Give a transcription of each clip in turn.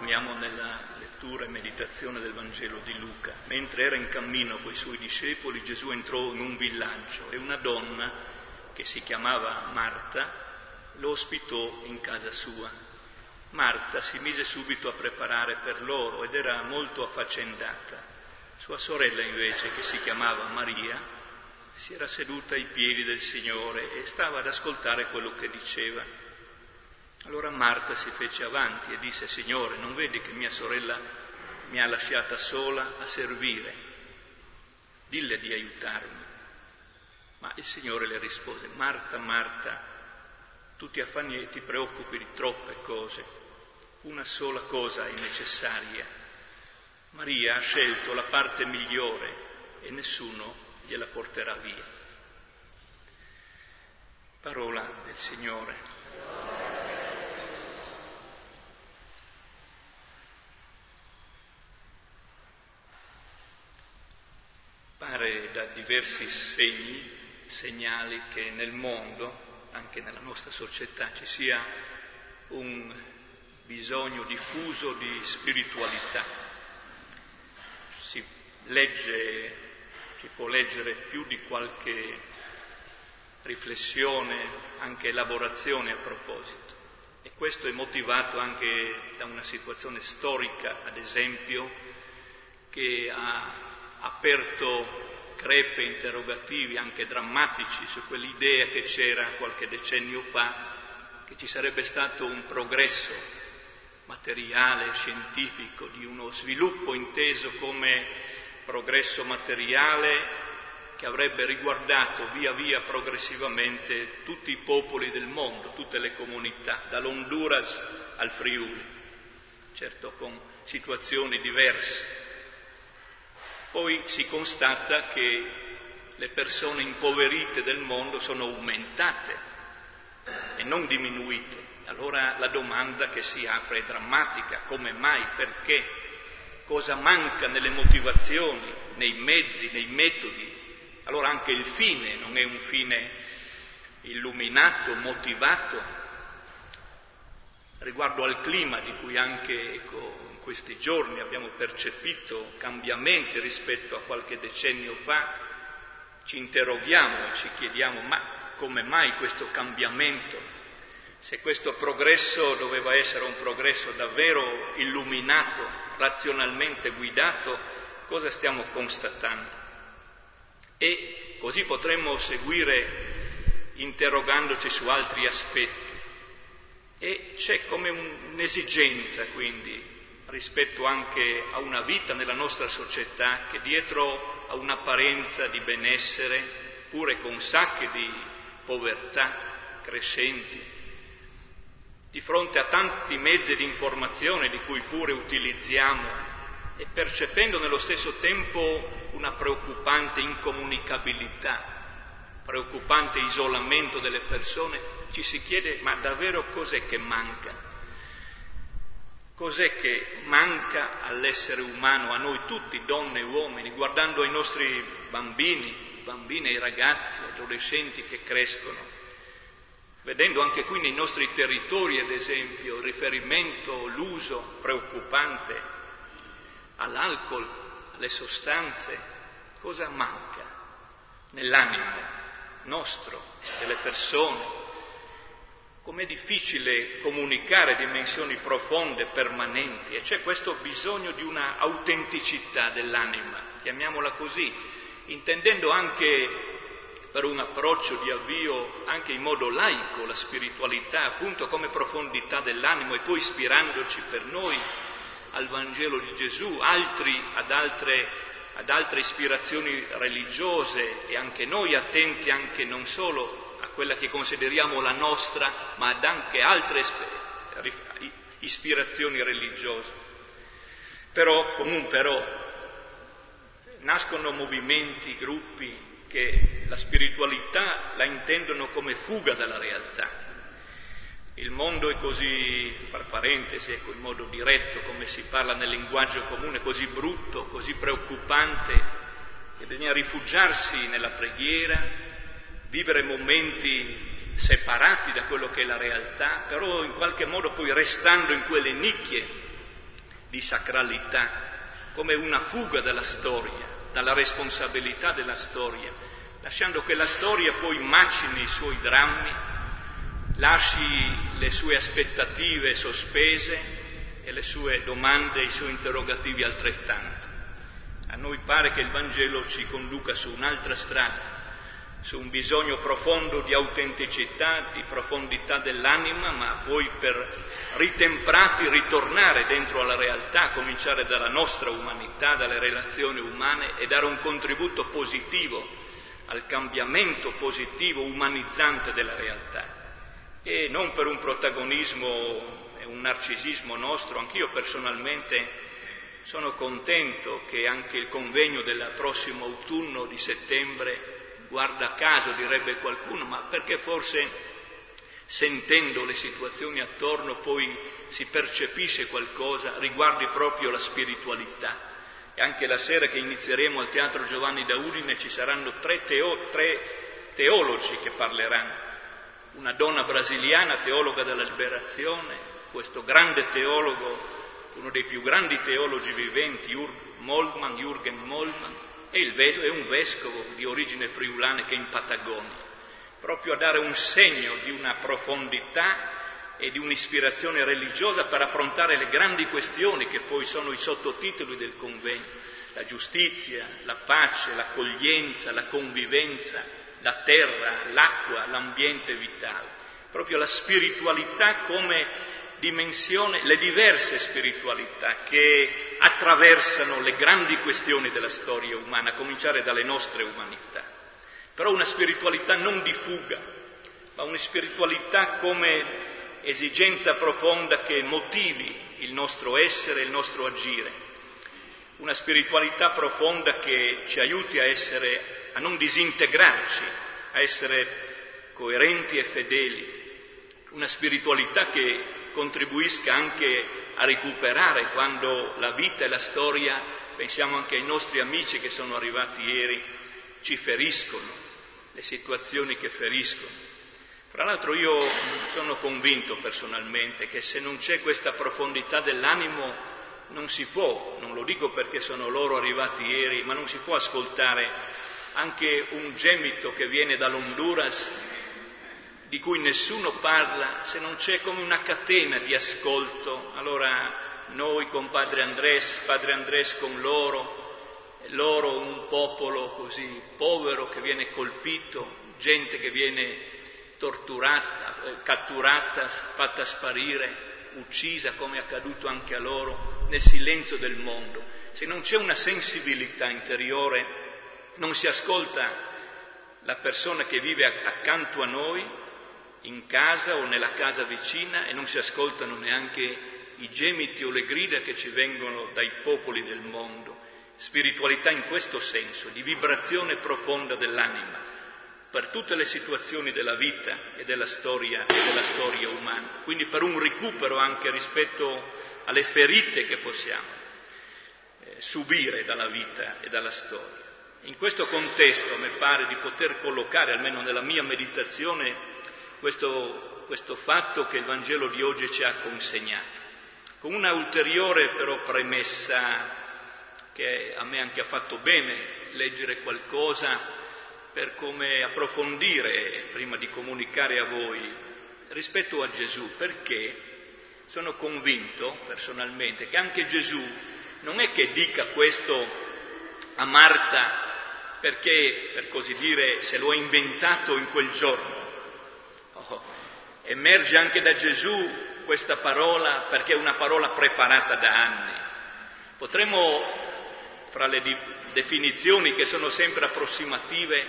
troviamo nella lettura e meditazione del Vangelo di Luca. Mentre era in cammino coi suoi discepoli, Gesù entrò in un villaggio e una donna, che si chiamava Marta, lo ospitò in casa sua. Marta si mise subito a preparare per loro ed era molto affaccendata. Sua sorella invece, che si chiamava Maria, si era seduta ai piedi del Signore e stava ad ascoltare quello che diceva. Allora Marta si fece avanti e disse: Signore, non vedi che mia sorella mi ha lasciata sola a servire? Dille di aiutarmi. Ma il Signore le rispose: Marta, Marta, tu ti affanni e ti preoccupi di troppe cose. Una sola cosa è necessaria. Maria ha scelto la parte migliore e nessuno gliela porterà via. Parola del Signore. Pare da diversi segnali che nel mondo, anche nella nostra società, ci sia un bisogno diffuso di spiritualità. Si può leggere più di qualche riflessione, anche elaborazione a proposito. E questo è motivato anche da una situazione storica, ad esempio, che ha aperto crepe interrogativi anche drammatici su quell'idea che c'era qualche decennio fa, che ci sarebbe stato un progresso materiale, scientifico, di uno sviluppo inteso come progresso materiale che avrebbe riguardato via via progressivamente tutti i popoli del mondo, tutte le comunità, dall'Honduras al Friuli, certo con situazioni diverse. Poi si constata che le persone impoverite del mondo sono aumentate e non diminuite. Allora la domanda che si apre è drammatica: come mai? Perché? Cosa manca nelle motivazioni, nei mezzi, nei metodi? Allora anche il fine non è un fine illuminato, motivato. Riguardo al clima, di cui anche in questi giorni abbiamo percepito cambiamenti rispetto a qualche decennio fa, ci interroghiamo e ci chiediamo: ma come mai questo cambiamento? Se questo progresso doveva essere un progresso davvero illuminato, razionalmente guidato, cosa stiamo constatando? E così potremmo seguire interrogandoci su altri aspetti. E c'è come un'esigenza, quindi, rispetto anche a una vita nella nostra società, che dietro a un'apparenza di benessere, pure con sacche di povertà crescenti, di fronte a tanti mezzi di informazione di cui pure utilizziamo, e percependo nello stesso tempo una preoccupante incomunicabilità, preoccupante isolamento delle persone, ci si chiede: ma davvero cos'è che manca? Cos'è che manca all'essere umano, a noi tutti, donne e uomini, guardando ai nostri bambini, bambine, ai ragazzi, adolescenti che crescono, vedendo anche qui nei nostri territori, ad esempio, il riferimento, l'uso preoccupante all'alcol, alle sostanze. Cosa manca nell'animo nostro, delle persone? Com'è difficile comunicare dimensioni profonde, permanenti, e c'è questo bisogno di una autenticità dell'anima, chiamiamola così, intendendo anche per un approccio di avvio anche in modo laico la spiritualità, appunto come profondità dell'animo, e poi ispirandoci per noi al Vangelo di Gesù, altri ad altre ispirazioni religiose, e anche noi attenti anche non solo a quella che consideriamo la nostra, ma ad anche altre ispirazioni religiose. Però nascono movimenti, gruppi che la spiritualità la intendono come fuga dalla realtà. Il mondo è così, fra parentesi, ecco, in modo diretto, come si parla nel linguaggio comune, così brutto, così preoccupante, che bisogna rifugiarsi nella preghiera, vivere momenti separati da quello che è la realtà, però in qualche modo poi restando in quelle nicchie di sacralità, come una fuga dalla storia, dalla responsabilità della storia, lasciando che la storia poi macini i suoi drammi, lasci le sue aspettative sospese e le sue domande, i suoi interrogativi altrettanto. A noi pare che il Vangelo ci conduca su un'altra strada, su un bisogno profondo di autenticità, di profondità dell'anima, ma poi per ritemprati ritornare dentro alla realtà, cominciare dalla nostra umanità, dalle relazioni umane e dare un contributo positivo al cambiamento positivo, umanizzante della realtà. E non per un protagonismo e un narcisismo nostro. Anch'io personalmente sono contento che anche il convegno del prossimo autunno di settembre, guarda caso direbbe qualcuno, ma perché forse sentendo le situazioni attorno poi si percepisce qualcosa, riguardi proprio la spiritualità. E anche la sera che inizieremo al Teatro Giovanni da Udine ci saranno tre teologi che parleranno. Una donna brasiliana, teologa della liberazione, questo grande teologo, uno dei più grandi teologi viventi, Jürgen Moltmann, e un vescovo di origine friulana che è in Patagonia, proprio a dare un segno di una profondità e di un'ispirazione religiosa per affrontare le grandi questioni che poi sono i sottotitoli del convegno: la giustizia, la pace, l'accoglienza, la convivenza, la terra, l'acqua, l'ambiente vitale. Proprio la spiritualità come dimensione, le diverse spiritualità che attraversano le grandi questioni della storia umana, a cominciare dalle nostre umanità. Però una spiritualità non di fuga, ma una spiritualità come esigenza profonda che motivi il nostro essere, il nostro agire. Una spiritualità profonda che ci aiuti a non disintegrarci, a essere coerenti e fedeli. Una spiritualità che contribuisca anche a recuperare quando la vita e la storia, pensiamo anche ai nostri amici che sono arrivati ieri, ci feriscono, le situazioni che feriscono. Fra l'altro io sono convinto personalmente che se non c'è questa profondità dell'animo non si può, non lo dico perché sono loro arrivati ieri, ma non si può ascoltare anche un gemito che viene dall'Honduras, di cui nessuno parla, se non c'è come una catena di ascolto. Allora noi con Padre Andrés con loro un popolo così povero che viene colpito, gente che viene torturata, catturata, fatta sparire, uccisa come è accaduto anche a loro, nel silenzio del mondo. Se non c'è una sensibilità interiore, non si ascolta la persona che vive accanto a noi, in casa o nella casa vicina, e non si ascoltano neanche i gemiti o le grida che ci vengono dai popoli del mondo. Spiritualità in questo senso, di vibrazione profonda dell'anima, per tutte le situazioni della vita e della storia umana. Quindi per un recupero anche rispetto alle ferite che possiamo subire dalla vita e dalla storia. In questo contesto mi pare di poter collocare, almeno nella mia meditazione, questo fatto che il Vangelo di oggi ci ha consegnato, con una ulteriore però premessa che a me anche ha fatto bene leggere qualcosa per come approfondire prima di comunicare a voi rispetto a Gesù, perché sono convinto personalmente che anche Gesù non è che dica questo a Marta perché, per così dire, se lo ha inventato in quel giorno. Emerge anche da Gesù questa parola perché è una parola preparata da anni. Potremmo, fra le definizioni che sono sempre approssimative,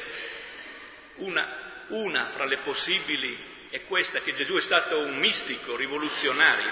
una fra le possibili è questa, che Gesù è stato un mistico rivoluzionario,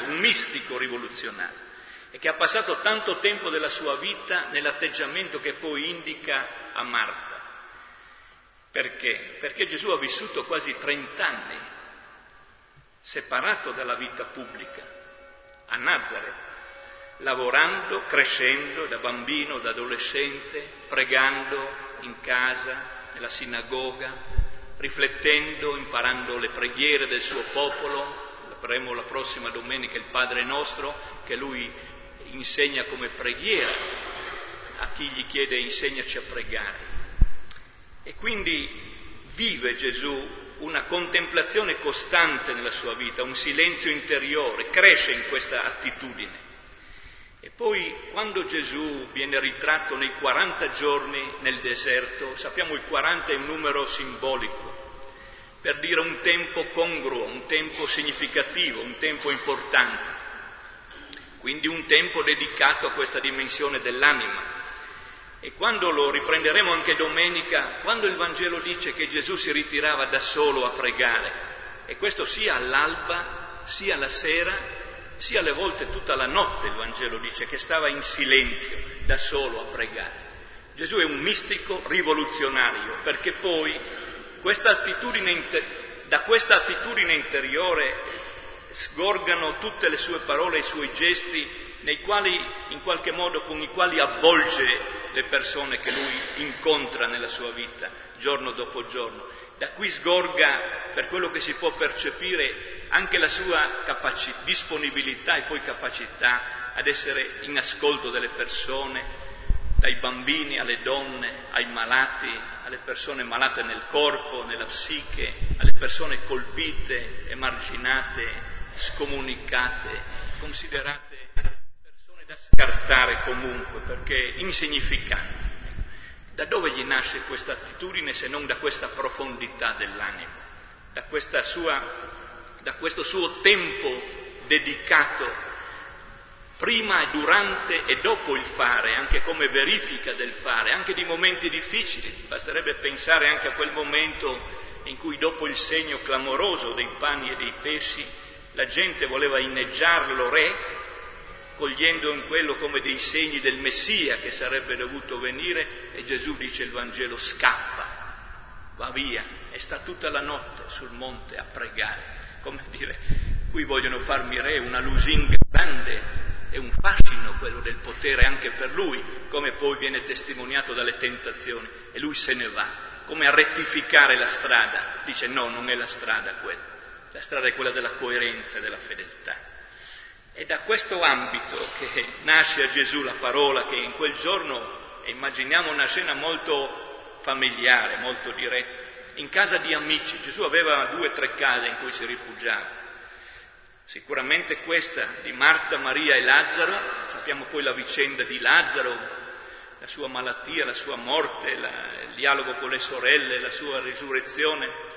e che ha passato tanto tempo della sua vita nell'atteggiamento che poi indica a Marta. Perché? Perché Gesù ha vissuto quasi 30 anni separato dalla vita pubblica, a Nazareth, lavorando, crescendo da bambino, da adolescente, pregando in casa, nella sinagoga, riflettendo, imparando le preghiere del suo popolo. Faremo la prossima domenica il Padre Nostro, che lui insegna come preghiera a chi gli chiede insegnaci a pregare. E quindi vive Gesù una contemplazione costante nella sua vita, un silenzio interiore, cresce in questa attitudine. E poi quando Gesù viene ritratto nei 40 giorni nel deserto, sappiamo il 40 è un numero simbolico, per dire un tempo congruo, un tempo significativo, un tempo importante, quindi un tempo dedicato a questa dimensione dell'anima. E quando lo riprenderemo anche domenica, quando il Vangelo dice che Gesù si ritirava da solo a pregare, e questo sia all'alba, sia alla sera, sia alle volte tutta la notte, il Vangelo dice che stava in silenzio, da solo a pregare. Gesù è un mistico rivoluzionario, perché poi da questa attitudine interiore sgorgano tutte le sue parole, i suoi gesti, nei quali, in qualche modo, con i quali avvolge le persone che lui incontra nella sua vita, giorno dopo giorno. Da qui sgorga, per quello che si può percepire, anche la sua disponibilità e poi capacità ad essere in ascolto delle persone, dai bambini alle donne, ai malati, alle persone malate nel corpo, nella psiche, alle persone colpite, emarginate, scomunicate, considerate persone da scartare comunque perché insignificanti. Da dove gli nasce questa attitudine se non da questa profondità dell'animo, da questo suo tempo dedicato prima e durante e dopo il fare, anche come verifica del fare, anche di momenti difficili. Basterebbe pensare anche a quel momento in cui dopo il segno clamoroso dei pani e dei pesci la gente voleva inneggiarlo re, cogliendo in quello come dei segni del Messia che sarebbe dovuto venire, e Gesù dice il Vangelo scappa, va via e sta tutta la notte sul monte a pregare. Come dire, qui vogliono farmi re, una lusinga grande, è un fascino quello del potere anche per lui, come poi viene testimoniato dalle tentazioni, e lui se ne va, come a rettificare la strada, dice no, non è la strada quella, la strada è quella della coerenza e della fedeltà. È da questo ambito che nasce a Gesù la parola che in quel giorno, immaginiamo una scena molto familiare, molto diretta, in casa di amici. Gesù aveva 2 o 3 case in cui si rifugiava. Sicuramente questa di Marta, Maria e Lazzaro, sappiamo poi la vicenda di Lazzaro, la sua malattia, la sua morte, il dialogo con le sorelle, la sua risurrezione.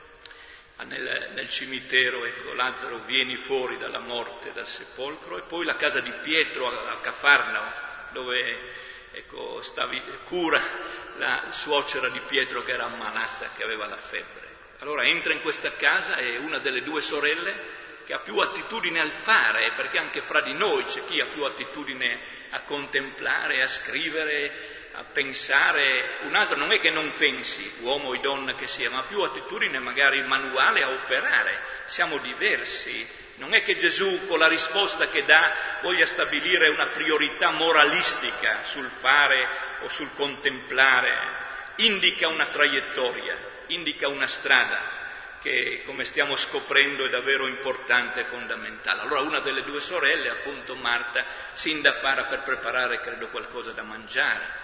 Nel cimitero, ecco, Lazzaro vieni fuori dalla morte, dal sepolcro, e poi la casa di Pietro a Cafarnao, dove ecco, cura la suocera di Pietro che era ammalata, che aveva la febbre. Allora entra in questa casa e una delle 2 sorelle che ha più attitudine al fare, perché anche fra di noi c'è chi ha più attitudine a contemplare, a scrivere, a pensare, un altro non è che non pensi, uomo o donna che sia, ma ha più attitudine magari manuale a operare. Siamo diversi, non è che Gesù con la risposta che dà voglia stabilire una priorità moralistica sul fare o sul contemplare, indica una traiettoria, indica una strada che, come stiamo scoprendo, è davvero importante e fondamentale. Allora una delle 2 sorelle, appunto Marta, si indaffara per preparare, credo, qualcosa da mangiare.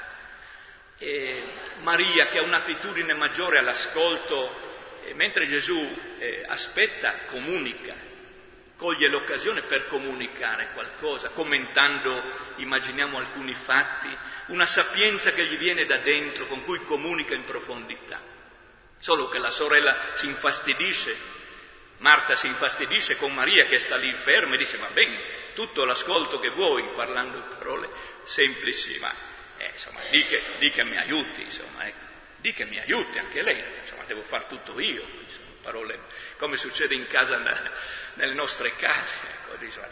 E Maria, che ha un'attitudine maggiore all'ascolto, mentre Gesù aspetta, comunica, coglie l'occasione per comunicare qualcosa, commentando, immaginiamo, alcuni fatti, una sapienza che gli viene da dentro, con cui comunica in profondità. Solo che la sorella si infastidisce, Marta si infastidisce con Maria che sta lì ferma e dice va bene, tutto l'ascolto che vuoi, parlando parole semplici, ma insomma, di che mi aiuti, insomma, ecco, di che mi aiuti anche lei, insomma, devo far tutto io, insomma, parole come succede in casa, nelle nostre case, ecco, insomma,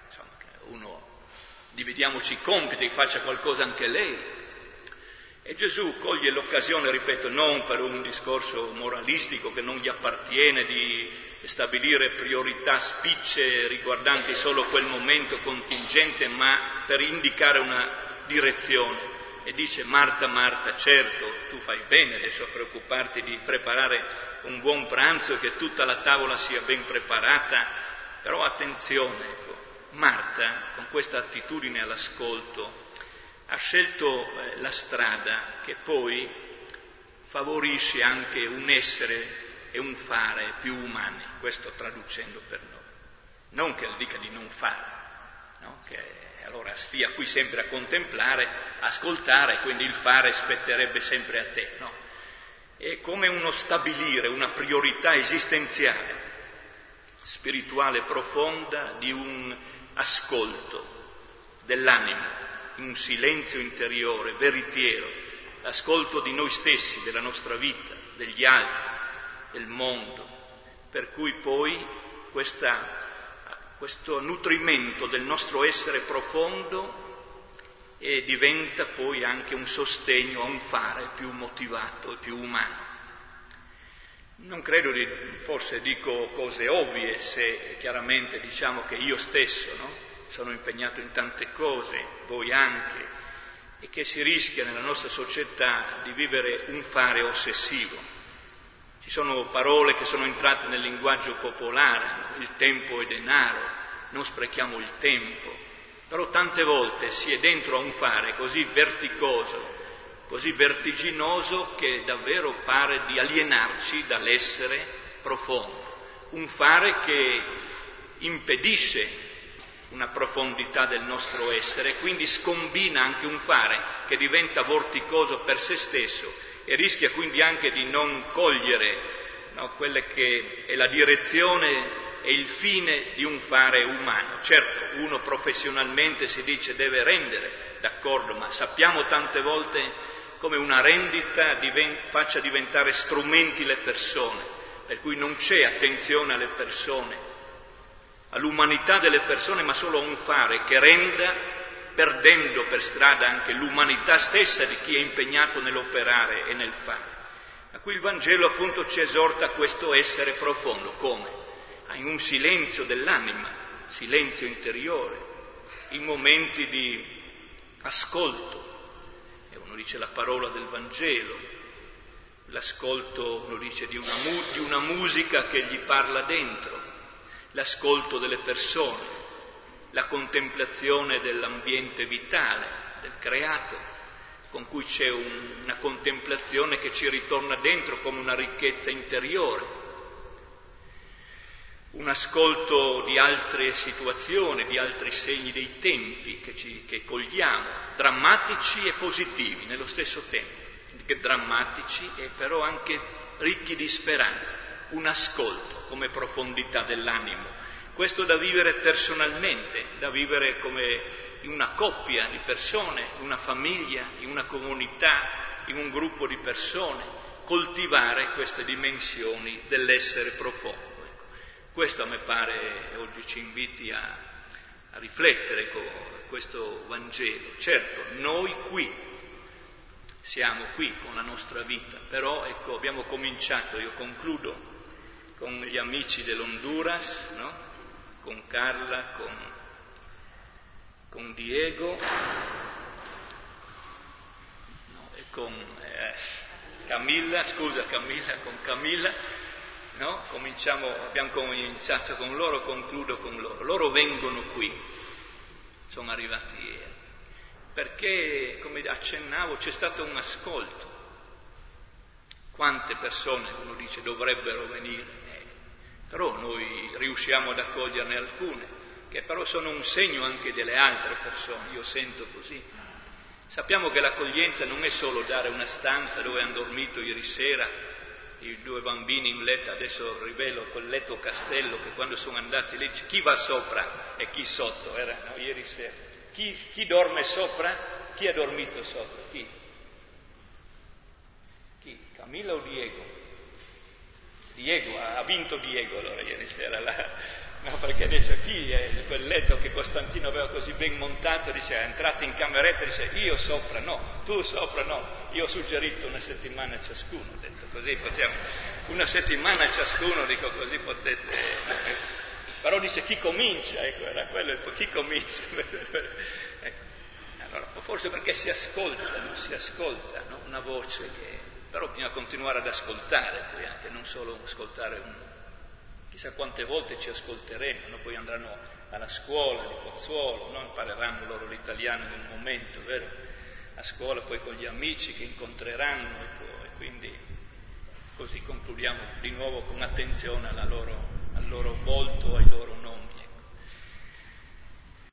uno dividiamoci i compiti, faccia qualcosa anche lei. E Gesù coglie l'occasione, ripeto, non per un discorso moralistico che non gli appartiene di stabilire priorità spicce riguardanti solo quel momento contingente, ma per indicare una direzione. E dice Marta, Marta, certo, tu fai bene adesso a preoccuparti di preparare un buon pranzo e che tutta la tavola sia ben preparata, però attenzione, ecco, Marta, con questa attitudine all'ascolto, ha scelto la strada che poi favorisce anche un essere e un fare più umani, questo traducendo per noi. Non che dica di non fare, no? Che allora stia qui sempre a contemplare, ascoltare, quindi il fare spetterebbe sempre a te, no? È come uno stabilire una priorità esistenziale, spirituale profonda di un ascolto dell'anima, un silenzio interiore, veritiero, l'ascolto di noi stessi, della nostra vita, degli altri, del mondo, per cui poi questo nutrimento del nostro essere profondo diventa poi anche un sostegno a un fare più motivato e più umano. Non credo forse dico cose ovvie se chiaramente diciamo che io stesso, no? Sono impegnato in tante cose, voi anche, e che si rischia nella nostra società di vivere un fare ossessivo. Ci sono parole che sono entrate nel linguaggio popolare, il tempo è denaro, non sprechiamo il tempo, però tante volte si è dentro a un fare così verticoso, così vertiginoso che davvero pare di alienarci dall'essere profondo. Un fare che impedisce una profondità del nostro essere, quindi scombina anche un fare che diventa vorticoso per se stesso e rischia quindi anche di non cogliere, no, quelle che è la direzione e il fine di un fare umano. Certo, uno professionalmente si dice deve rendere, d'accordo, ma sappiamo tante volte come una rendita faccia diventare strumenti le persone, per cui non c'è attenzione alle persone, all'umanità delle persone, ma solo a un fare che renda, perdendo per strada anche l'umanità stessa di chi è impegnato nell'operare e nel fare. A cui il Vangelo appunto ci esorta a questo essere profondo, come? In un silenzio dell'anima, silenzio interiore, in momenti di ascolto. E uno dice la parola del Vangelo, l'ascolto, uno dice di una musica che gli parla dentro, l'ascolto delle persone, la contemplazione dell'ambiente vitale, del creato, con cui c'è una contemplazione che ci ritorna dentro come una ricchezza interiore, un ascolto di altre situazioni, di altri segni dei tempi che cogliamo, drammatici e positivi nello stesso tempo, drammatici e però anche ricchi di speranza, un ascolto come profondità dell'animo. Questo da vivere personalmente, da vivere come in una coppia di persone, in una famiglia, in una comunità, in un gruppo di persone, coltivare queste dimensioni dell'essere profondo. Ecco. Questo a me pare oggi ci inviti a riflettere con questo Vangelo. Certo, noi siamo qui con la nostra vita, però ecco, abbiamo cominciato, io concludo, con gli amici dell'Honduras, no? Con Carla, con Diego, no? E con Camilla, con Camilla, no? Abbiamo cominciato con loro, concludo con loro. Loro vengono qui, sono arrivati ieri, perché, come accennavo, c'è stato un ascolto. Quante persone, uno dice, dovrebbero venire, però noi riusciamo ad accoglierne alcune, che però sono un segno anche delle altre persone, io sento così. Sappiamo che l'accoglienza non è solo dare una stanza dove hanno dormito ieri sera i 2 bambini in letto, adesso rivelo quel letto castello che quando sono andati lì, chi va sopra e chi sotto, ieri sera. Chi dorme sopra? Chi ha dormito sopra? Chi? Camilla o Diego? Diego, ha vinto Diego allora ieri sera, no, perché adesso chi è quel letto che Costantino aveva così ben montato, dice, è entrato in cameretta e dice, io sopra no, tu sopra no, io ho suggerito 1 settimana a ciascuno, ho detto così facciamo, 1 settimana a ciascuno, dico così potete, però dice chi comincia, ecco, era quello, chi comincia, ecco. Allora, forse perché si ascolta, no? Una voce che... Però bisogna continuare ad ascoltare, poi anche non solo ascoltare chissà quante volte ci ascolteremo, no? Poi andranno alla scuola di Pozzuolo, no? Impareranno loro l'italiano in un momento, vero? A scuola, poi con gli amici che incontreranno, ecco, e quindi così concludiamo di nuovo con attenzione alla loro